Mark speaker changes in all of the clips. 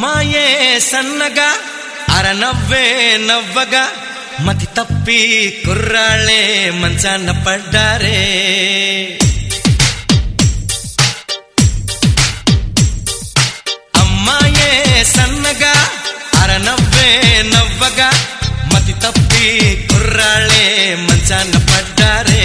Speaker 1: అమ్మాయే సన్నగా అరనవ్వే నవ్వగా మతి తప్పి కుర్రాళ్ళే మంచాన పడ్డారే. అమ్మాయే సన్నగా అరనవ్వే నవ్వగా మతి తప్పి కుర్రాళ్ళే మంచాన పడ్డారే.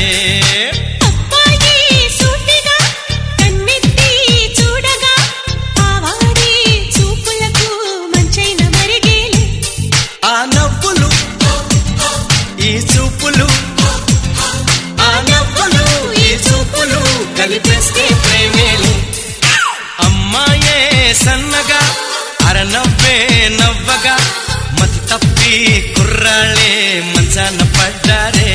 Speaker 1: కలిపేస్తే ప్రేమేలే. అమ్మాయే సన్నగా అరనవ్వే నవ్వగా మతి తప్పి కుర్రాళ్ళే మంచాన పడ్డారే.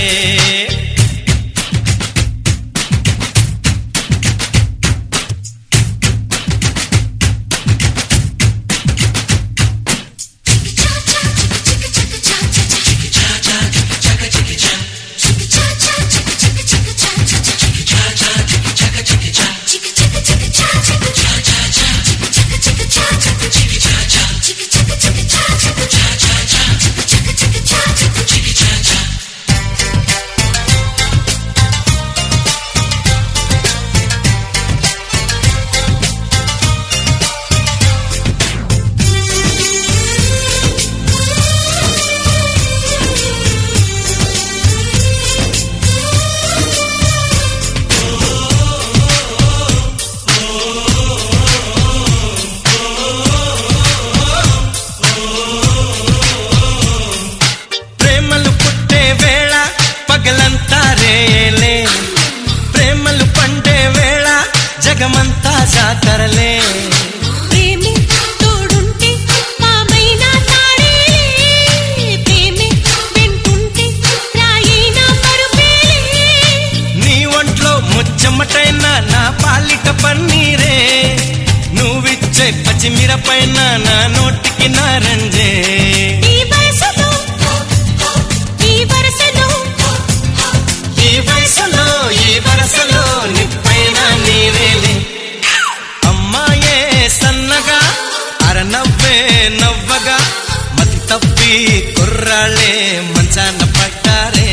Speaker 1: ప్రేమలు పండే వేళ జగమంతా జాతరలే.
Speaker 2: ప్రేమే తోడుంటే మామైనా తాడే, ప్రేమే వెంటుంటే రాయినా పరుపేలే.
Speaker 1: నీ ఒంట్లో ముచ్చమటైన నా పాలిట పన్నీరే, నువ్విచ్చే పచ్చిమిరపైన నా నోటికి నారంజే. ఈ వరసలో నిప్పైన నీవేలే. అమ్మాయే సన్నగా అరనవ్వే నవ్వగా మతి తప్పి కుర్రాళ్ళే మంచాన పడ్డారే.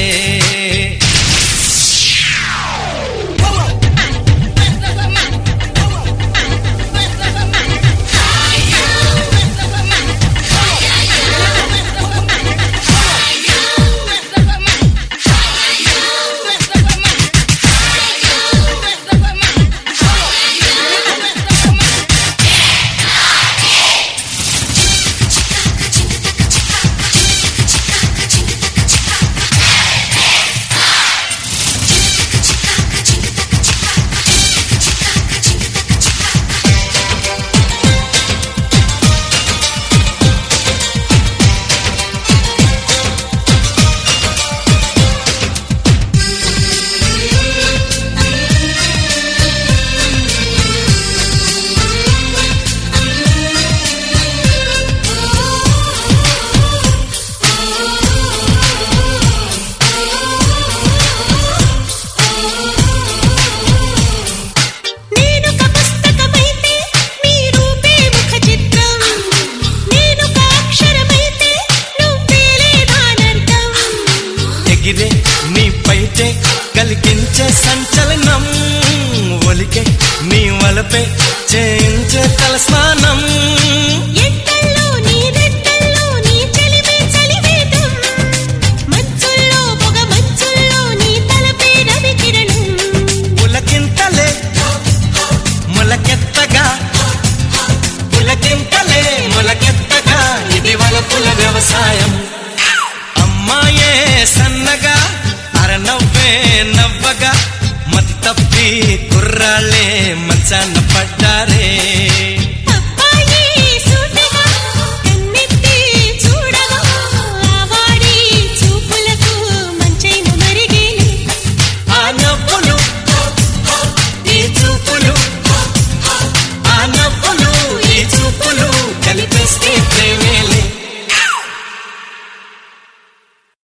Speaker 1: నీ పైటే కలిగించే సంచలనం, ఒలికే నీ వలపే చేయించే తలస్నానం. పులకింతలే మొలకెత్తగా పులకింతలే మొలకెత్తగా ఇది వలపుల వ్యవసాయం. అమ్మాయే సన్నగా అరనవ్వే నవ్వగా మతి తప్పి కుర్రాళ్ళే మంచాన పడ్డారే.